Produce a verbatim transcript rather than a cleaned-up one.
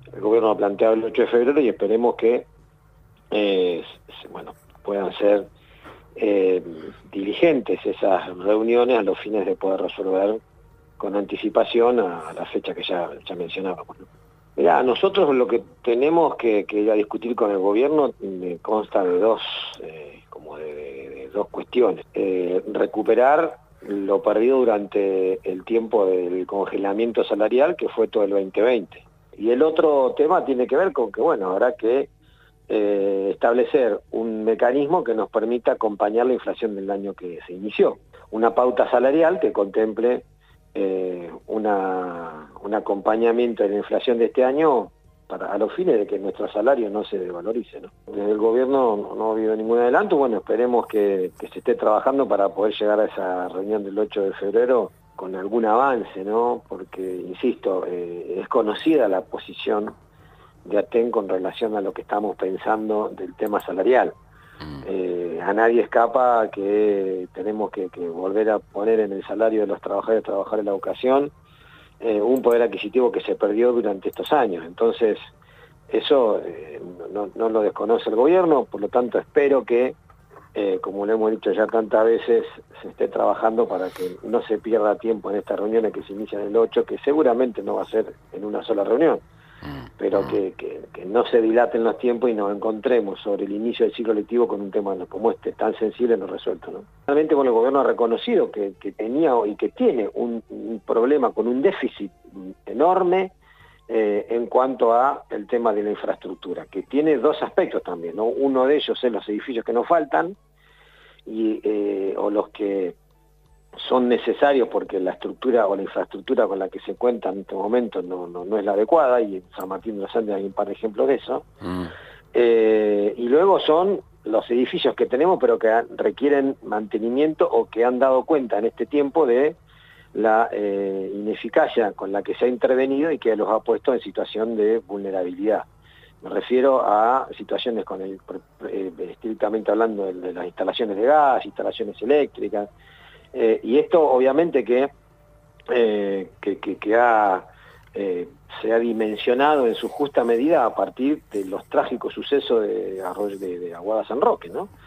el gobierno ha planteado el ocho de febrero y esperemos que eh, bueno, puedan ser eh, diligentes esas reuniones a los fines de poder resolver con anticipación a, a la fecha que ya, ya mencionábamos, ¿no? Mirá, nosotros lo que tenemos que, que ir a discutir con el gobierno me consta de dos, eh, como de, de, de dos cuestiones. Eh, recuperar lo perdido durante el tiempo del congelamiento salarial, que fue todo el veinte veinte. Y el otro tema tiene que ver con que, bueno, habrá que eh, establecer un mecanismo que nos permita acompañar la inflación del año que se inició. Una pauta salarial que contemple eh, una, un acompañamiento de la inflación de este año para, a los fines de que nuestro salario no se desvalorice, ¿no? Desde el gobierno no, no ha habido ningún adelanto. Bueno, esperemos que, que se esté trabajando para poder llegar a esa reunión del ocho de febrero con algún avance, ¿no? Porque, insisto, eh, es conocida la posición de ATEN con relación a lo que estamos pensando del tema salarial. Eh, a nadie escapa que tenemos que, que volver a poner en el salario de los trabajadores, trabajar en la educación, eh, un poder adquisitivo que se perdió durante estos años. Entonces, eso eh, no, no lo desconoce el gobierno, por lo tanto espero que, eh, como lo hemos dicho ya tantas veces, se esté trabajando para que no se pierda tiempo en estas reuniones que se inician el ocho, que seguramente no va a ser en una sola reunión, pero que, que, que no se dilaten los tiempos y nos encontremos sobre el inicio del ciclo lectivo con un tema como este, tan sensible no resuelto, ¿no? Realmente, bueno, el gobierno ha reconocido que, que tenía y que tiene un, un problema con un déficit enorme eh, en cuanto a el tema de la infraestructura, que tiene dos aspectos también, ¿no? Uno de ellos es los edificios que nos faltan, y, eh, o los que son necesarios porque la estructura o la infraestructura con la que se cuenta en este momento no, no, no es la adecuada, y en San Martín de los Andes hay un par de ejemplos de eso. Mm. Eh, y luego son los edificios que tenemos pero que requieren mantenimiento o que han dado cuenta en este tiempo de la eh, ineficacia con la que se ha intervenido y que los ha puesto en situación de vulnerabilidad. Me refiero a situaciones con el, eh, estrictamente hablando de, de las instalaciones de gas, instalaciones eléctricas. Eh, y esto obviamente que, eh, que, que, que ha, eh, se ha dimensionado en su justa medida a partir de los trágicos sucesos de, Arroyo, de, de Aguada San Roque, ¿no?